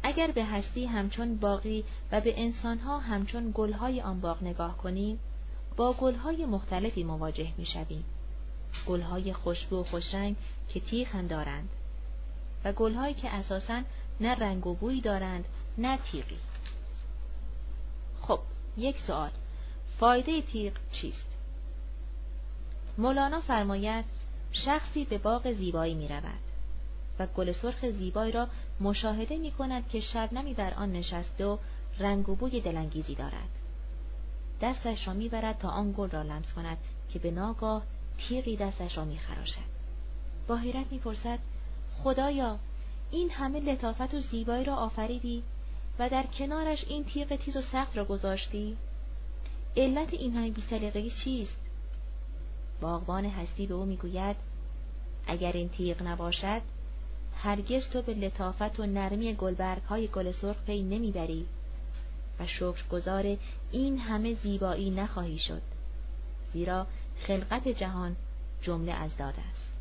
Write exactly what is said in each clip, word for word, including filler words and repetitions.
اگر به هستی همچون باغی و به انسانها همچون گلهای آن باغ نگاه کنیم، با گلهای مختلفی مواجه می‌شویم. گلهای خوشبو و خوشرنگ که تیغ هم دارند و گلهایی که اساساً نه رنگ و بویی دارند نه تیغی. خب، یک سوال: فایده تیغ چیست؟ مولانا فرماید شخصی به باغ زیبایی می رود و گل سرخ زیبایی را مشاهده می کند که شبنمی بر آن نشسته و رنگ و بوی دلانگیزی دارد. دستش را می برد تا آن گل را لمس کند که به ناگاه تیغی دستش را می خراشد. با حیرت می پرسد: خدایا، این همه لطافت و زیبایی را آفریدی و در کنارش این تیغ تیز و سخت را گذاشتی؟ علت این همه بی‌سلیقگی چیست؟ باغبان هستی به او میگوید اگر این تیغ نباشد، هرگز تو به لطافت و نرمی گلبرگ‌های گل سرخ پی نمیبری و شکرگزار این همه زیبایی نخواهی شد، زیرا خلقت جهان جمله از داد است.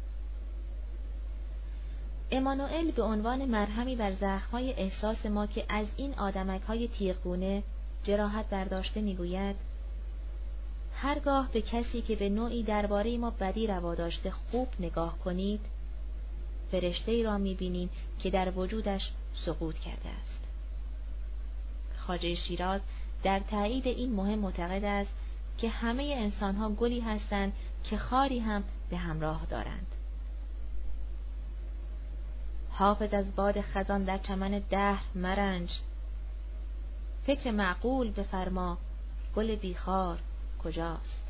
امانوئل به عنوان مرهمی بر زخم‌های احساس ما که از این آدمک‌های تیغگونه جراحت برداشته میگوید هرگاه به کسی که به نوعی درباره ما بدی روا داشته خوب نگاه کنید، فرشته‌ای را می‌بینید که در وجودش سقوط کرده است. خواجه شیراز در تایید این مهم معتقد است که همه انسان‌ها گلی هستند که خاری هم به همراه دارند. حافظ از باد خزان در چمن دهر مرنج، فکر معقول بفرما گل بیخار کجاست؟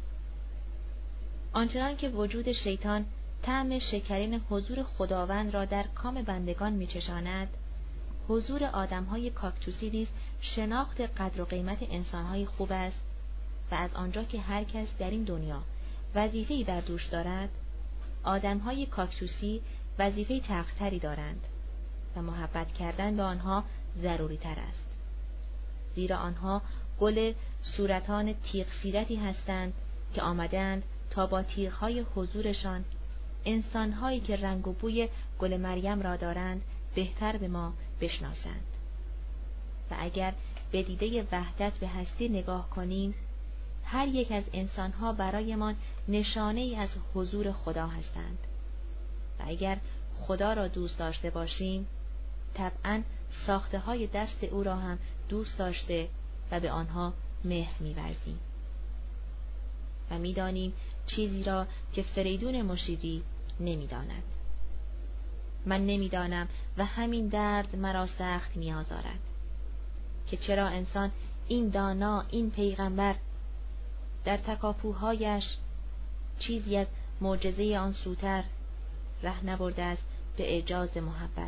آنچنان که وجود شیطان طعم شکرین حضور خداوند را در کام بندگان میچشاند، حضور آدم‌های کاکتوسی نیز شناخت قدر و قیمت انسان‌های خوب است و از آنجا که هر کس در این دنیا وظیفه‌ای بر دوش دارد، آدم‌های کاکتوسی وظیفه تقتری دارند و محبت کردن به آنها ضروری تر است، زیرا آنها گل صورتان تیغ سیرتی هستند که آمدند تا با تیغ‌های حضورشان انسان‌هایی که رنگ و بوی گل مریم را دارند بهتر به ما بشناسند. و اگر به دیده وحدت به هستی نگاه کنیم، هر یک از انسان‌ها برایمان نشانه‌ای از حضور خدا هستند و اگر خدا را دوست داشته باشیم، طبعاً ساخته‌های دست او را هم دوست داشته و به آنها مهر می‌ورزیم. و می‌دانیم چیزی را که فریدون مشیری نمی‌داند. من نمی‌دانم و همین درد مرا سخت می‌آزارد که چرا انسان این دانا، این پیغمبر در تکاپوهایش چیزی از معجزه آن سوتر ره نبرده است به اعجاز محبت.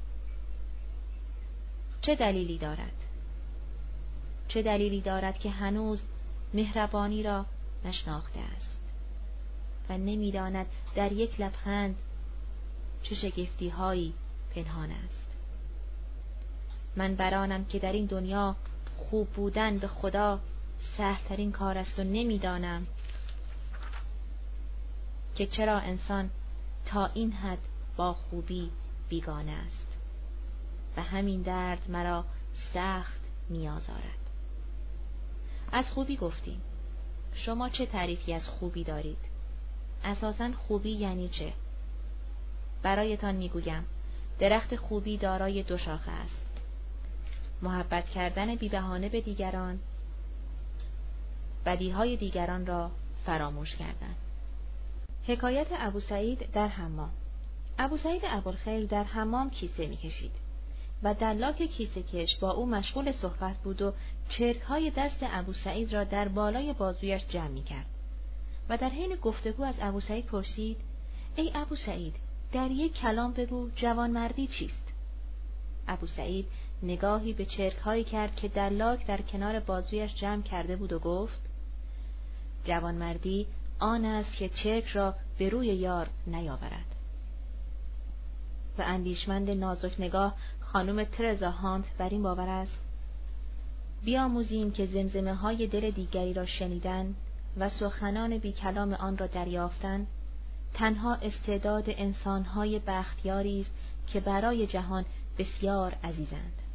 چه دلیلی دارد؟ چه دلیلی دارد که هنوز مهربانی را نشناخته است و نمی‌داند در یک لبخند چه شگفتی‌هایی پنهان است؟ من برانم که در این دنیا خوب بودن به خدا سهل‌ترین کار است و نمی‌دانم که چرا انسان تا این حد با خوبی بیگانه است و همین درد مرا سخت می‌آزارد. از خوبی گفتیم. شما چه تعریفی از خوبی دارید؟ اساساً خوبی یعنی چه؟ برایتان میگویم درخت خوبی دارای دو شاخه است: محبت کردن بی بهانه به دیگران، بدیهای دیگران را فراموش کردن. حکایت ابوسعید در حمام. ابوسعید ابوالخیر در حمام کیسه میکشید و دلاک کیسه کش با او مشغول صحبت بود و چرکهای دست ابوسعید را در بالای بازویش جمع میکرد و در حین گفتگو از ابوسعید پرسید: ای ابوسعید، در یک کلام بگو جوانمردی چیست؟ ابوسعید نگاهی به چرکهایی کرد که دلاک در کنار بازویش جمع کرده بود و گفت: جوانمردی آن است که چرک را به روی یار نیاورد. و اندیشمند نازک نگاه خانم ترزا هانت بر این باور است: بیاموزیم که زمزمه های دل دیگری را شنیدن و سخنان بی کلام آن را دریافتن تنها استعداد انسان‌های بختیاری است که برای جهان بسیار عزیزند.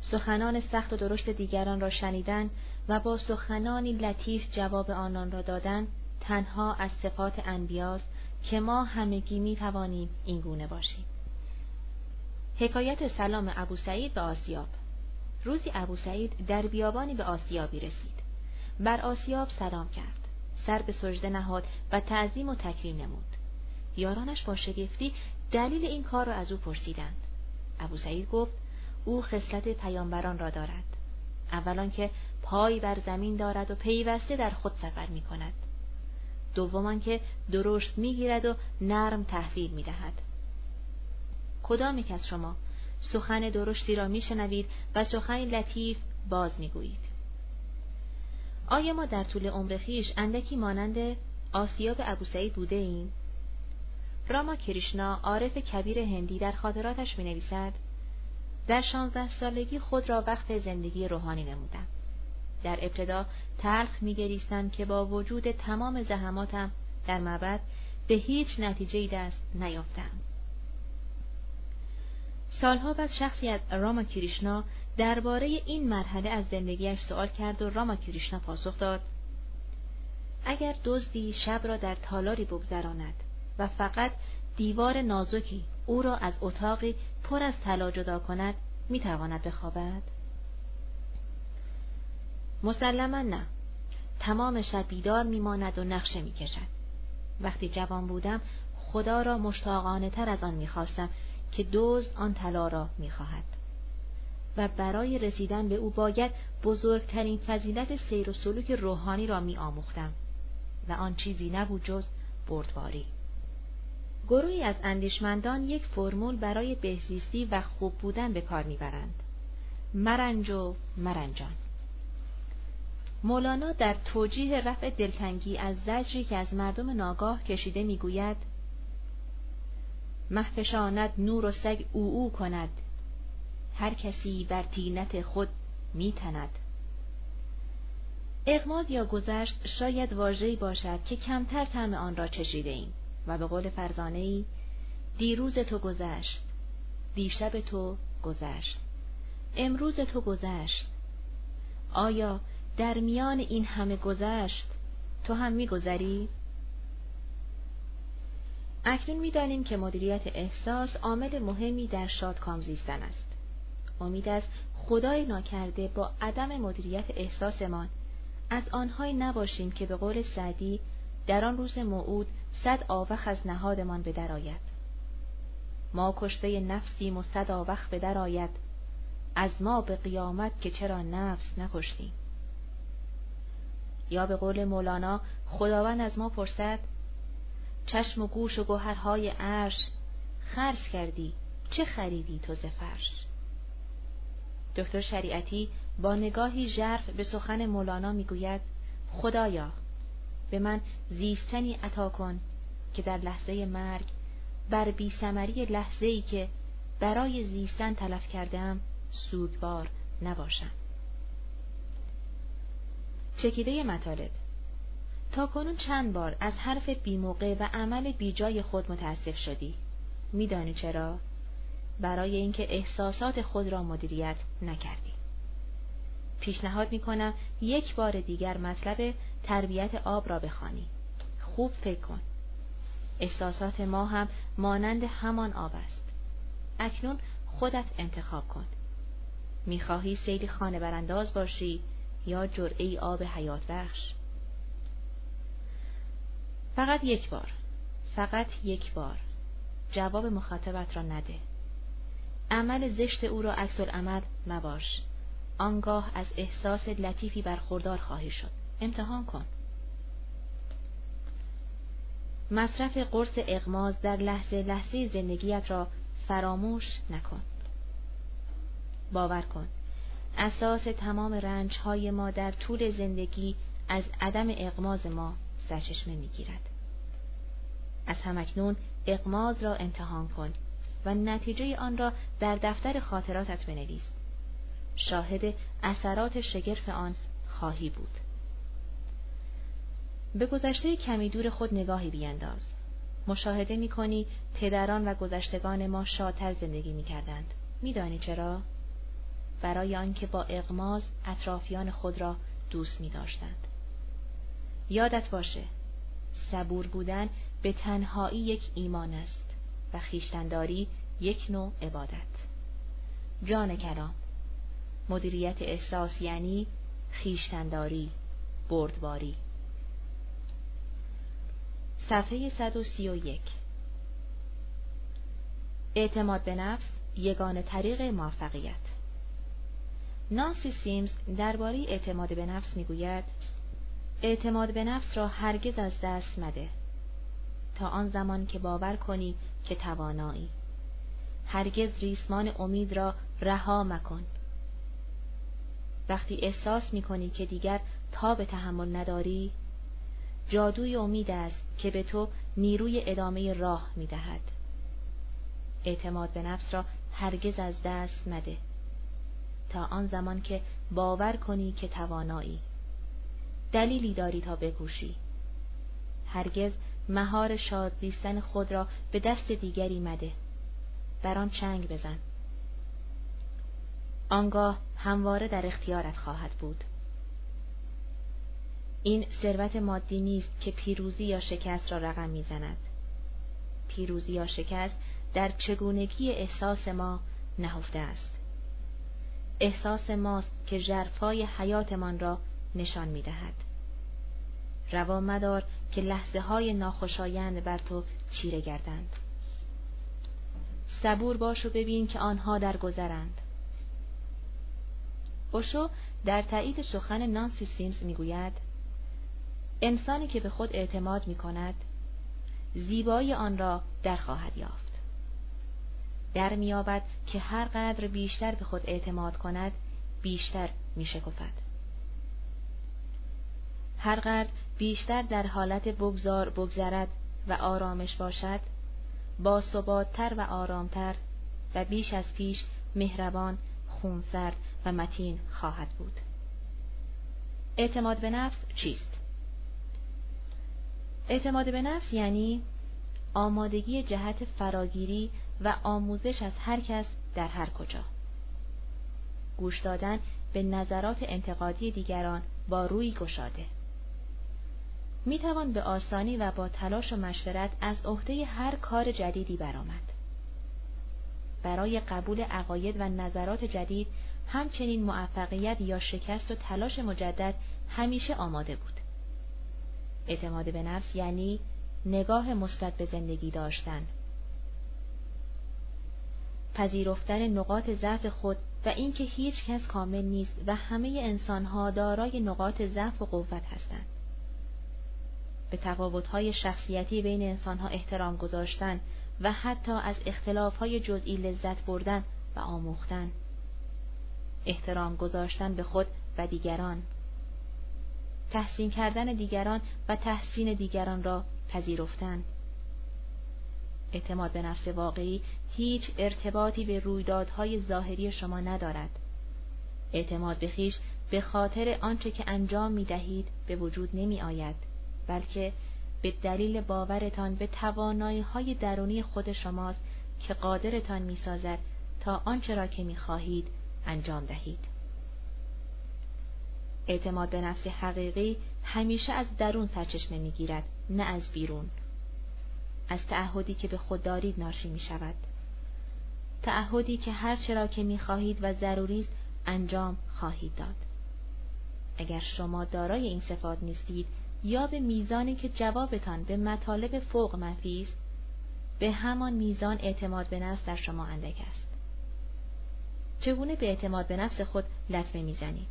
سخنان سخت و درشت دیگران را شنیدن و با سخنانی لطیف جواب آنان را دادن تنها از صفات انبیاست که ما همگی می توانیم این گونه باشیم. حکایت سلام ابوسعید به آسیاب. روزی ابوسعید در بیابانی به آسیابی رسید. بر آسیاب سلام کرد، سر به سجده نهاد و تعظیم و تکریم نمود. یارانش با شگفتی دلیل این کار را از او پرسیدند. ابوسعید گفت او خصلت پیامبران را دارد. اولان که پای بر زمین دارد و پیوسته در خود سفر می کند. دومان که درشت می گیرد و نرم تحویل می دهد. کدام یک از شما سخن درشتی را می شنوید و سخنی لطیف باز می گویید؟ آیا ما در طول عمر خویش اندکی مانند آسیاب ابوسعید بوده ایم؟ راما کریشنا، عارف کبیر هندی، در خاطراتش می نویسد در شانزده سالگی خود را وقف زندگی روحانی نمودم. در ابتدا تلخ می گریستم که با وجود تمام زحماتم در معبد به هیچ نتیجه‌ای دست نیافتم. سالها بعد شخصی از راما کریشنا درباره این مرحله از زندگیش سوال کرد و راما کریشنا پاسخ داد: اگر دزدی شب را در تالاری بگذراند و فقط دیوار نازکی او را از اتاقی پر از طلا جدا کند، میتواند بخوابد؟ مسلماً نه. تمام شب بیدار میماند و نقشه میکشد. وقتی جوان بودم خدا را مشتاقانه تر از آن میخواستم که دزد آن طلا را میخواهد و برای رسیدن به او باید بزرگترین فضیلت سیر و سلوک روحانی را میآموختم و آن چیزی نبود جز بردباری. گروهی از اندیشمندان یک فرمول برای بهزیستی و خوب بودن به کار میبرند: مرنج و مرنجان. مولانا در توجیه رفع دلتنگی از زجری که از مردم ناگاه کشیده میگوید: مهفشاند نور و سگ او او کند، هر کسی بر طینت خود میتند. اغماض یا گذشت شاید واژه‌ای باشد که کمتر طعم آن را چشیده ایم و به قول فرزانه‌ای: دیروز تو گذشت، دیشب تو گذشت، امروز تو گذشت. آیا در میان این همه گذشت تو هم می‌گذری؟ اکنون می‌دانیم که مدیریت احساس عامل مهمی در شادکام زیستن است. امید است خدای ناکرده با عدم مدیریت احساسمان از آنهایی نباشیم که به قول سعدی در آن روز موعود صد آوخ از نهادمان به در آید. ما کشته نفسیم و صد آوخ به در آید، از ما به قیامت که چرا نفس نکشتیم. یا به قول مولانا خداوند از ما پرسد: چشم و گوش و گوهرهای عرش خرج کردی، چه خریدی تو ز فرش؟ دکتر شریعتی با نگاهی ژرف به سخن مولانا میگوید: خدایا به من زیستنی عطا کن که در لحظه مرگ بر بی ثمری لحظه‌ای که برای زیستن تلف کردم سوگوار نباشم. چکیده مطالب. تا کنون چند بار از حرف بی‌موقع و عمل بیجای خود متاسف شدی؟ میدانی چرا؟ برای اینکه احساسات خود را مدیریت نکردی. پیشنهاد میکنم یک بار دیگر مطلب تربیت آب را بخوانی. خوب فکر کن. احساسات ما هم مانند همان آب است. اکنون خودت انتخاب کن. میخواهی سیلی خانه برانداز باشی یا جرعه‌ای آب حیات بخش؟ فقط یک بار، فقط یک بار جواب مخاطبت را نده. عمل زشت او را عکس العمل مباش. آنگاه از احساس لطیفی برخوردار خواهی شد. امتحان کن. مصرف قرص اغماض در لحظه لحظه زندگیت را فراموش نکن. باور کن اساس تمام رنج‌های ما در طول زندگی از عدم اغماض ما سرچشمه می‌گیرد. از همکنون اغماض را امتحان کن و نتیجه آن را در دفتر خاطراتت بنویس. شاهد اثرات شگرف آن خواهی بود. به گذشته کمی دور خود نگاهی بینداز. مشاهده می‌کنی پدران و گذشتگان ما شادتر زندگی می‌کردند. می‌دانی چرا؟ برای آنکه با اغماض اطرافیان خود را دوست می داشتند. یادت باشه، صبور بودن به تنهایی یک ایمان است و خویشتن‌داری یک نوع عبادت. جان کلام، مدیریت احساس یعنی خویشتن‌داری، بردباری. صفحه صد و سی و یک. اعتماد به نفس یگانه طریق موفقیت. نانسی سیمز درباره اعتماد به نفس میگوید: اعتماد به نفس را هرگز از دست مده تا آن زمان که باور کنی که توانایی. هرگز ریسمان امید را رها مکن. وقتی احساس میکنی که دیگر تاب تحمل نداری، جادوی امید است که به تو نیروی ادامه راه میدهد. اعتماد به نفس را هرگز از دست مده تا آن زمان که باور کنی که توانایی. دلیلی داری تا بکوشی. هرگز مهار شاد زیستن خود را به دست دیگری مده. بر آن چنگ بزن. آنگاه همواره در اختیارت خواهد بود. این ثروت مادی نیست که پیروزی یا شکست را رقم میزند. پیروزی یا شکست در چگونگی احساس ما نهفته است. احساس ماست که ژرفای حیاتمان را نشان می‌دهد. روا مدار که لحظه های ناخوشایند بر تو چیره گردند. صبور باش و ببین که آنها درگذرند. اوشو در تایید سخن نانسی سیمز میگوید: انسانی که به خود اعتماد می‌کند، زیبایی آن را در خواهد یافت. در می‌یابد که هر قدر بیشتر به خود اعتماد کند، بیشتر می‌شکفد. هر قدر بیشتر در حالت بگذار بگذرد و آرامش باشد، با ثبات‌تر و آرامتر و بیش از پیش مهربان، خونسرد و متین خواهد بود. اعتماد به نفس چیست؟ اعتماد به نفس یعنی آمادگی جهت فراگیری و آموزش از هر کس در هر کجا. گوش دادن به نظرات انتقادی دیگران با روی گشاده. می توان به آسانی و با تلاش و مشورت از عهده هر کار جدیدی برآمد. برای قبول عقاید و نظرات جدید همچنین موفقیت یا شکست و تلاش مجدد همیشه آماده بود. اعتماد به نفس یعنی نگاه مثبت به زندگی داشتن، پذیرفتن نقاط ضعف خود و اینکه هیچ کس کامل نیست و همه انسان‌ها دارای نقاط ضعف و قوت هستند. به تفاوت‌های شخصیتی بین انسان‌ها احترام گذاشتن و حتی از اختلاف‌های جزئی لذت بردن و آموختن. احترام گذاشتن به خود و دیگران. تحسین کردن دیگران و تحسین دیگران را پذیرفتن. اعتماد به نفس واقعی هیچ ارتباطی به رویدادهای ظاهری شما ندارد. اعتماد به خویش به خاطر آنچه که انجام می دهید به وجود نمی آید، بلکه به دلیل باورتان به توانایی‌های درونی خود شماست که قادرتان می سازد تا آنچه را که می خواهید انجام دهید. اعتماد به نفس حقیقی همیشه از درون سرچشمه می گیرد، نه از بیرون. از تعهدی که به خود دارید ناشی می شود. تعهدی که هر چرا که می خواهید و ضروری است انجام خواهید داد. اگر شما دارای این صفات نیستید یا به میزانی که جوابتان به مطالب فوق منفی است، به همان میزان اعتماد به نفس در شما اندک است. چگونه به اعتماد به نفس خود لطمه میزنید؟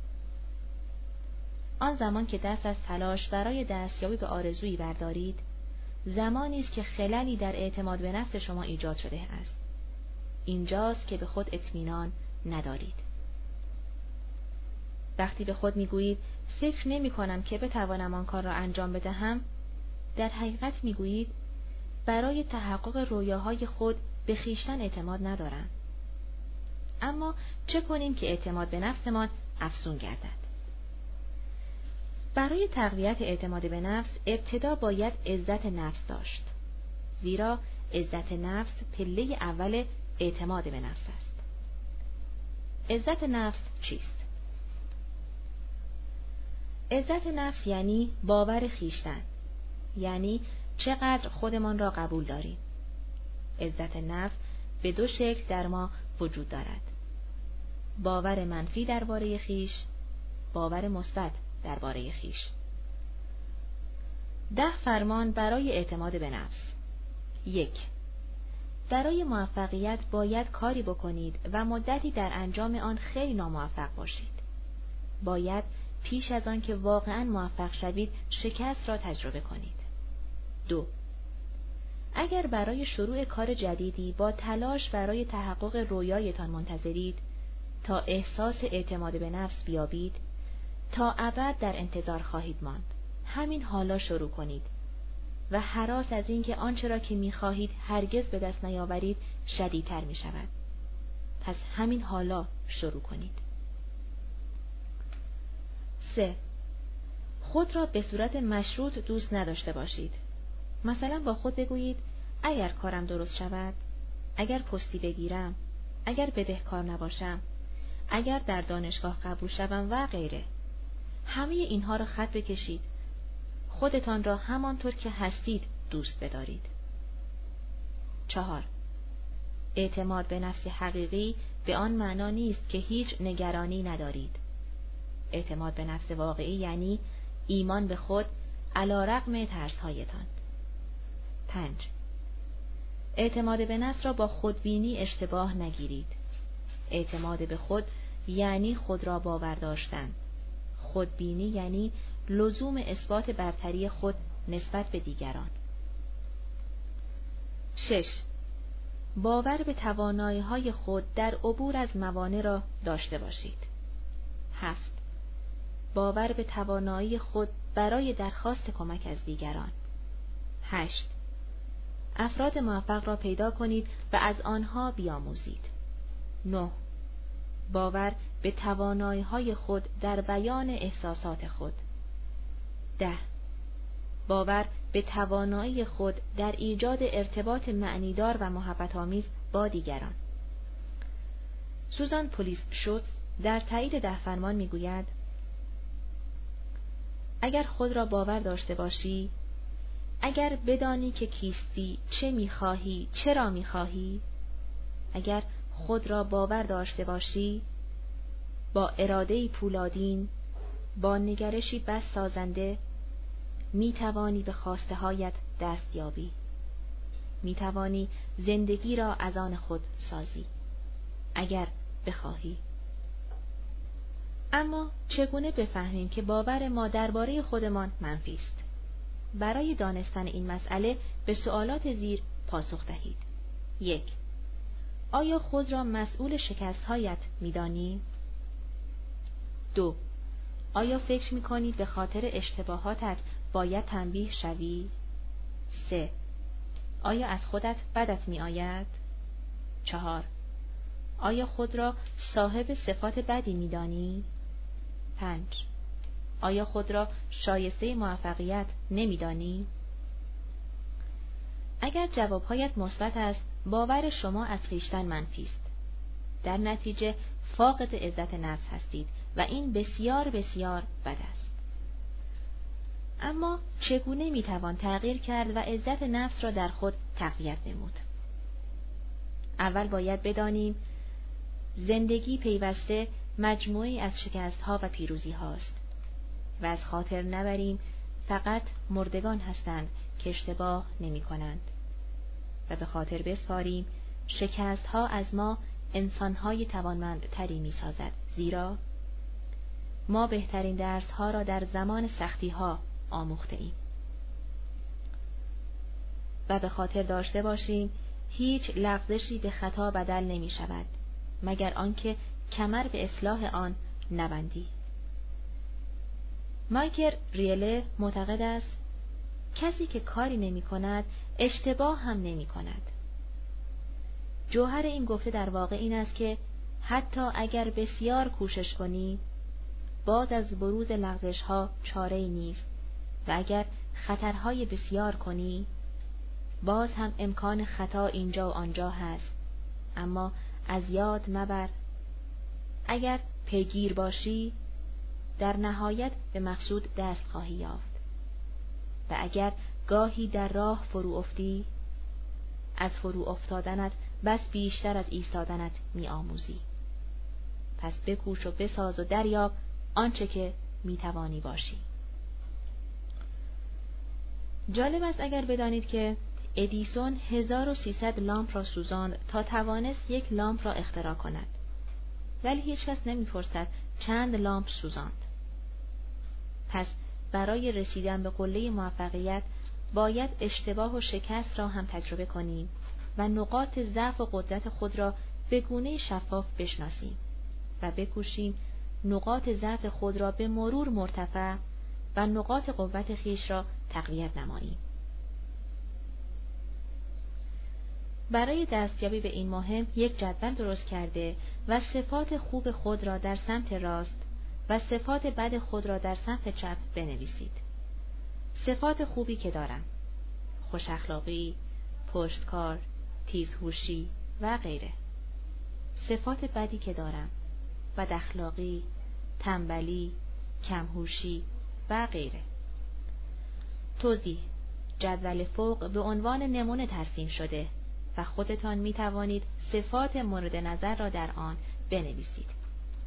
آن زمان که دست از تلاش برای دستیابی به آرزویی بردارید، زمانی است که خللی در اعتماد به نفس شما ایجاد شده است. اینجاست که به خود اطمینان ندارید. وقتی به خود میگویید فکر نمی کنم که بتوانم آن کار را انجام بدهم، در حقیقت میگویید برای تحقق رویاهای خود به خویشتن اعتماد ندارم. اما چه کنیم که اعتماد به نفسمان افزون گردد؟ برای تقویت اعتماد به نفس ابتدا باید عزت نفس داشت، زیرا عزت نفس پله اول اعتماد به نفس است. عزت نفس چیست؟ عزت نفس یعنی باور خویشتن، یعنی چقدر خودمان را قبول داریم. عزت نفس به دو شکل در ما وجود دارد: باور منفی درباره خویش، باور مثبت درباره خویش. ده فرمان برای اعتماد به نفس. یک، برای موفقیت باید کاری بکنید و مدتی در انجام آن خیلی ناموفق باشید. باید پیش از آن که واقعاً موفق شوید شکست را تجربه کنید. دو، اگر برای شروع کار جدیدی با تلاش برای تحقق رویایتان منتظرید تا احساس اعتماد به نفس بیابید، تا ابد در انتظار خواهید ماند. همین حالا شروع کنید و هراس از اینکه آنچه را که می‌خواهید هرگز به دست نیاورید شدیدتر می‌شود. پس همین حالا شروع کنید. سه، خود را به صورت مشروط دوست نداشته باشید. مثلا با خود بگویید اگر کارم درست شود، اگر پستی بگیرم، اگر بدهکار نباشم، اگر در دانشگاه قبول شوم و غیره. همه اینها را خط بکشید. خودتان را همانطور که هستید دوست بدارید. چهار، اعتماد به نفس حقیقی به آن معنا نیست که هیچ نگرانی ندارید. اعتماد به نفس واقعی یعنی ایمان به خود علی رغم ترس‌هایتان. پنج، اعتماد به نفس را با خودبینی اشتباه نگیرید. اعتماد به خود یعنی خود را باور داشتن. خودبینی یعنی لزوم اثبات برتری خود نسبت به دیگران. شش، باور به توانایی‌های خود در عبور از موانع را داشته باشید. هفت، باور به توانایی خود برای درخواست کمک از دیگران. هشت، افراد موفق را پیدا کنید و از آنها بیاموزید. نه، باور به توانایی‌های خود در بیان احساسات خود. ده، باور به توانایی خود در ایجاد ارتباط معنیدار و محبت‌آمیز با دیگران. سوزان پولیس شوتز در تایید ده فرمان می‌گوید: اگر خود را باور داشته باشی، اگر بدانی که کیستی، چه می‌خواهی، چرا می‌خواهی، اگر خود را باور داشته باشی، با اراده‌ای پولادین، با نگرشی بس سازنده، می توانی به خواسته هایت دست یابی. می توانی زندگی را از آن خود سازی، اگر بخواهی. اما چگونه بفهمیم که باور ما درباره خودمان منفی است؟ برای دانستن این مسئله به سوالات زیر پاسخ دهید. یک، آیا خود را مسئول شکست‌هایت می‌دانی؟ دو، آیا فکر می‌کنی به خاطر اشتباهاتت باید تنبیه شوی؟ سه، آیا از خودت بدت می‌آید؟ چهار، آیا خود را صاحب صفات بدی می‌دانی؟ پنج، آیا خود را شایسته موفقیت نمی‌دانی؟ اگر جوابهایت مثبت است، باور شما از خویشتن منفی است. در نتیجه فاقد عزت نفس هستید و این بسیار بسیار بد است. اما چگونه میتوان تغییر کرد و عزت نفس را در خود تقویت نمود؟ اول باید بدانیم زندگی پیوسته مجموعی از شکست‌ها و پیروزی هاست و از خاطر نبریم فقط مردگان هستند که اشتباه نمی کنند و به خاطر بسپاریم شکست‌ها از ما انسان‌های توانمندتری می سازد، زیرا ما بهترین درس‌ها را در زمان سختی‌ها آموخته ایم. و به خاطر داشته باشیم هیچ لغزشی به خطا بدل نمی شود مگر آنکه کمر به اصلاح آن نبندی. مایکل ریله معتقد است کسی که کاری نمی کند اشتباه هم نمی کند. جوهر این گفته در واقع این است که حتی اگر بسیار کوشش کنی باز از بروز لغزش‌ها چاره‌ای نیست و اگر خطرهای بسیار کنی باز هم امکان خطا اینجا و آنجا هست، اما از یاد مبر اگر پیگیر باشی در نهایت به مقصود دست خواهی یافت و اگر گاهی در راه فرو افتی از فرو افتادنت بس بیشتر از ایستادنت می آموزی. پس بکوش و بساز و دریاب آنچه که می توانی باشی. جالب است اگر بدانید که ادیسون هزار و سیصد لامپ را سوزاند تا توانست یک لامپ را اختراع کند، ولی هیچ کس نمی پرسد چند لامپ سوزاند. پس برای رسیدن به قله موفقیت باید اشتباه و شکست را هم تجربه کنیم و نقاط ضعف و قدرت خود را به گونه شفاف بشناسیم و بکوشیم نقاط ضعف خود را به مرور مرتفع و نقاط قوت خیش را تقویت نماییم. برای دستیابی به این مهم یک جدول درست کرده و صفات خوب خود را در سمت راست و صفات بد خود را در سمت چپ بنویسید. صفات خوبی که دارم: خوش اخلاقی، پشتکار، تیزهوشی و غیره. صفات بدی که دارم: بد اخلاقی، تنبلی، کمهوشی و غیره. توضیح: جدول فوق به عنوان نمونه ترسیم شده و خودتان می توانید صفات مورد نظر را در آن بنویسید.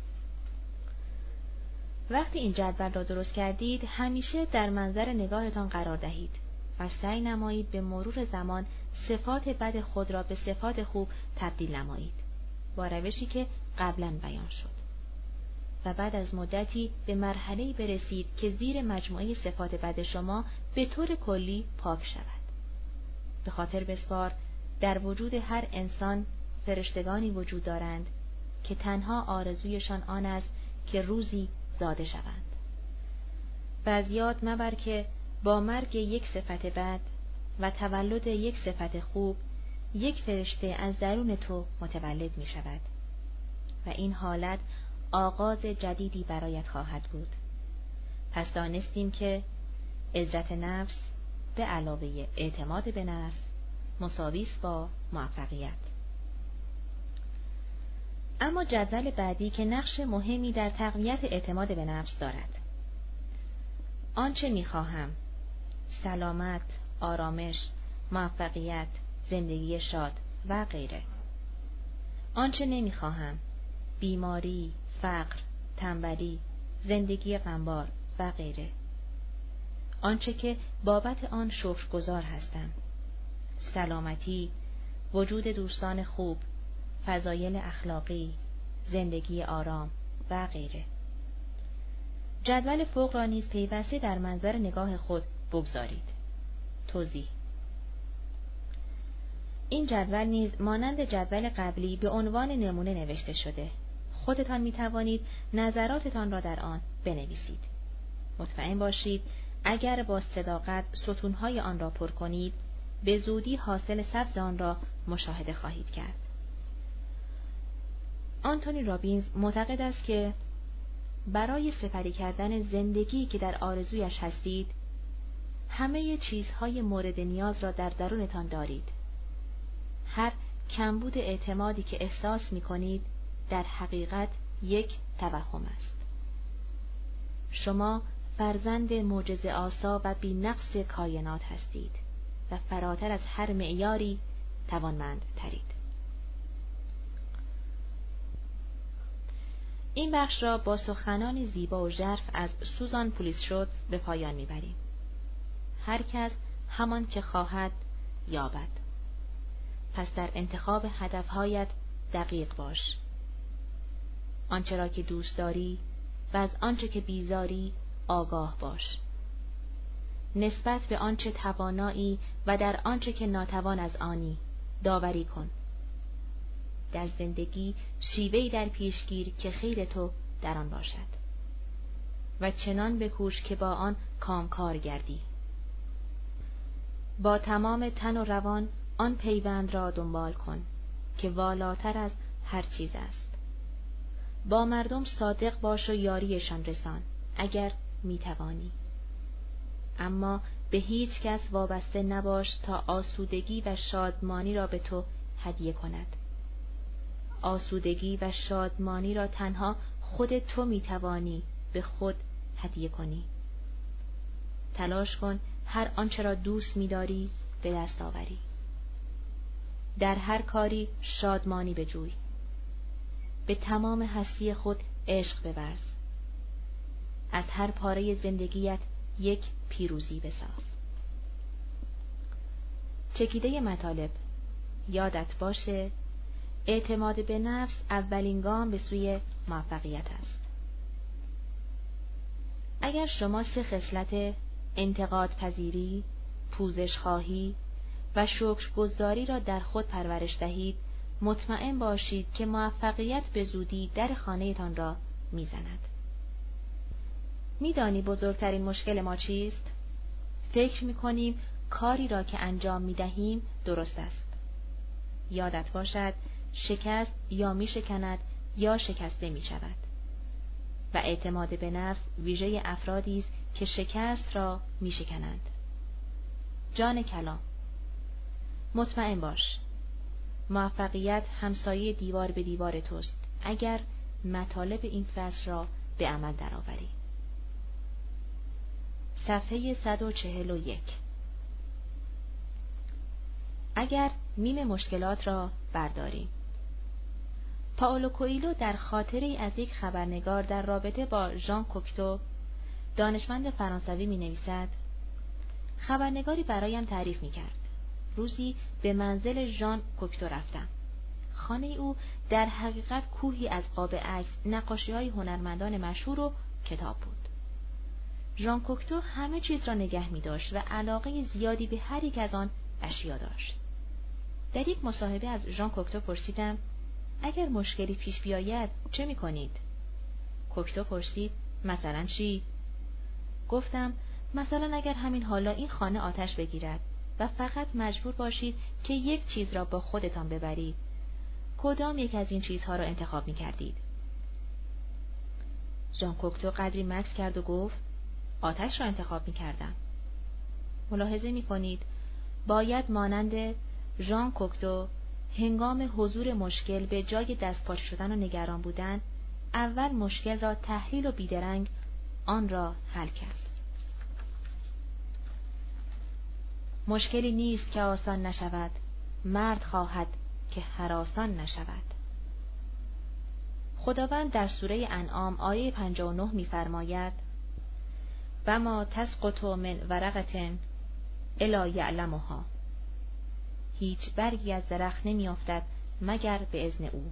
وقتی این جدول را درست کردید، همیشه در منظر نگاهتان قرار دهید و سعی نمایید به مرور زمان صفات بد خود را به صفات خوب تبدیل نمایید، با روشی که قبلا بیان شد، و بعد از مدتی به مرحله‌ای برسید که زیر مجموعه صفات بد شما به طور کلی پاک شود. به خاطر بسپار در وجود هر انسان فرشتگانی وجود دارند که تنها آرزویشان آن است که روزی زاده شوند. و از یاد مبر که با مرگ یک صفت بد و تولد یک صفت خوب، یک فرشته از درون تو متولد می شود و این حالت آغاز جدیدی برایت خواهد بود. پس دانستیم که عزت نفس به علاوه اعتماد به نفس مساوی است با موفقیت. اما جدول بعدی که نقش مهمی در تقویت اعتماد به نفس دارد: آنچه می‌خواهم: سلامت، آرامش، موفقیت، زندگی شاد و غیره. آنچه نمی‌خواهم: بیماری، فقر، تنبلی، زندگی غمبار و غیره. آنچه که بابت آن شکرگزار هستم: سلامتی، وجود دوستان خوب، فضایل اخلاقی، زندگی آرام و غیره. جدول فوق را نیز پیوسته در منظر نگاه خود بگذارید. توضیح: این جدول نیز مانند جدول قبلی به عنوان نمونه نوشته شده. خودتان می توانید نظراتتان را در آن بنویسید. مطمئن باشید اگر با صداقت ستونهای آن را پر کنید، به زودی حاصل سبز آن را مشاهده خواهید کرد. آنتونی رابینز معتقد است که برای سپری کردن زندگی که در آرزویش هستید، همه چیزهای مورد نیاز را در درونتان دارید. هر کمبود اعتمادی که احساس می کنید در حقیقت یک توهم است. شما فرزند معجزه آسا و بی نقص کائنات هستید و فراتر از هر معیاری توانمند ترید. این بخش را با سخنانی زیبا و ژرف از سوزان پولیسشوتز به پایان میبریم. هر کس همان که خواهد یابد. پس در انتخاب هدفهایت دقیق باش. آنچه را که دوست داری و از آنچه که بیزاری آگاه باش. نسبت به آنچه توانایی و در آنچه که ناتوان از آنی داوری کن. در زندگی شیوهی در پیشگیر که خیر تو در آن باشد و چنان بکوش که با آن کامکار گردی. با تمام تن و روان آن پیوند را دنبال کن که والاتر از هر چیز است. با مردم صادق باش و یاریشان رسان اگر میتوانی، اما به هیچ کس وابسته نباش تا آسودگی و شادمانی را به تو هدیه کند. آسودگی و شادمانی را تنها خود تو میتوانی به خود هدیه کنی. تلاش کن هر آنچه را دوست می‌داری به دست آوری. در هر کاری شادمانی بجوی. به تمام هستی خود عشق بورز. از هر پاره زندگیت یک پیروزی بساز. چکیده مطالب. یادت باشه اعتماد به نفس اولین گام به سوی موفقیت است. اگر شما سه خصلت انتقاد پذیری، پوزش خواهی و شکرگزاری را در خود پرورش دهید، مطمئن باشید که موفقیت به زودی در خانه‌تان را می‌زند. می‌دانی بزرگترین مشکل ما چیست؟ فکر می‌کنیم کاری را که انجام می‌دهیم درست است. یادت باشد شکست یا می‌شکند یا شکسته می‌شود. و اعتماد به نفس ویژه افرادی است که شکست را می‌شکنند. جان کلام. مطمئن باش موفقیت همسایه دیوار به دیوار توست اگر مطالب این فصل را به عمل درآوری. صفحه صد و چهل و یک. اگر میم مشکلات را برداریم. پائولو کوئیلو در خاطره از یک خبرنگار در رابطه با ژان کوکتو، دانشمند فرانسوی می نویسد: خبرنگاری برایم تعریف می کرد. روزی به منزل ژان کوکتو رفتم. خانه او در حقیقت کوهی از قاب عکس، نقاشی‌های هنرمندان مشهور و کتاب بود. ژان کوکتو همه چیز را نگه می داشت و علاقه زیادی به هر یک از آن اشیا داشت. در یک مصاحبه از ژان کوکتو پرسیدم: اگر مشکلی پیش بیاید چه می کنید؟ کوکتو پرسید: مثلا چی؟ گفتم: مثلا اگر همین حالا این خانه آتش بگیرد و فقط مجبور باشید که یک چیز را با خودتان ببرید، کدام یک از این چیزها را انتخاب می کردید؟ ژان کوکتو قدری مکث کرد و گفت: آتش را انتخاب می کردم. ملاحظه می کنید باید مانند ژان کوکتو هنگام حضور مشکل به جای دستپاچه شدن و نگران بودن، اول مشکل را تحلیل و بیدرنگ آن را حل کرد. مشکلی نیست که آسان نشود، مرد خواهد که هراسان نشود. خداوند در سوره انعام آیه پنجاه و نه می‌فرماید: و ما تسقط من ورقة الا یعلمها. هیچ برگی از درخت نمی‌افتد مگر به اذن او.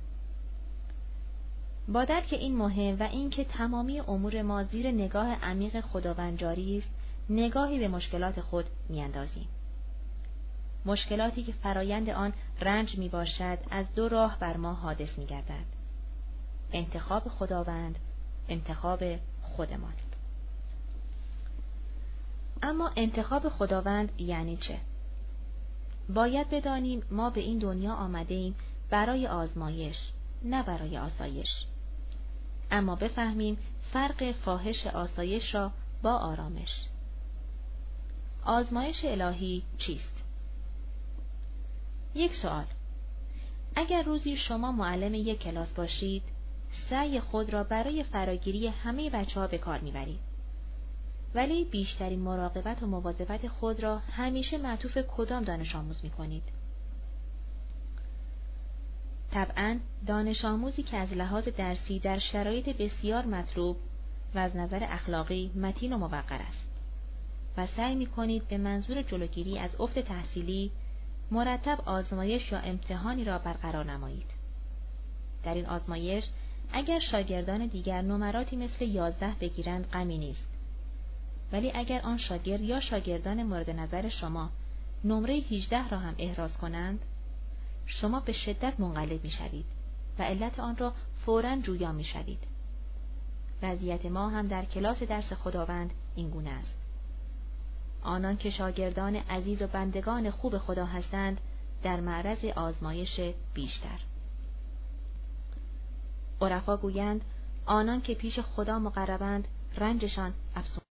با درک این مهم و اینکه تمامی امور ما زیر نگاه عمیق خداوند جاری است، نگاهی به مشکلات خود می‌اندازیم. مشکلاتی که فرایند آن رنج می باشد از دو راه بر ما حادث می گردد. انتخاب خداوند، انتخاب خودمان. اما انتخاب خداوند یعنی چه؟ باید بدانیم ما به این دنیا آمده ایم برای آزمایش، نه برای آسایش. اما بفهمیم فرق فاحش آسایش را با آرامش. آزمایش الهی چیست؟ یک سوال: اگر روزی شما معلم یک کلاس باشید، سعی خود را برای فراگیری همه بچه‌ها به کار می‌برید، ولی بیشترین مراقبت و مواظبت خود را همیشه معطوف کدام دانش آموز می‌کنید؟ طبعاً دانش آموزی که از لحاظ درسی در شرایط بسیار مطلوب و از نظر اخلاقی متین و موقر است و سعی می‌کنید به منظور جلوگیری از افت تحصیلی مرتب آزمایش یا امتحانی را برقرار نمایید. در این آزمایش اگر شاگردان دیگر نمراتی مثل یازده بگیرند غمی نیست، ولی اگر آن شاگرد یا شاگردان مورد نظر شما نمره هجده را هم احراز کنند، شما به شدت منقلب می‌شوید و علت آن را فوراً جویا می‌شوید. وضعیت ما هم در کلاس درس خداوند این گونه است. آنان که شاگردان عزیز و بندگان خوب خدا هستند در معرض آزمایش بیشتر. عرفا گویند آنان که پیش خدا مقربند رنجشان افزون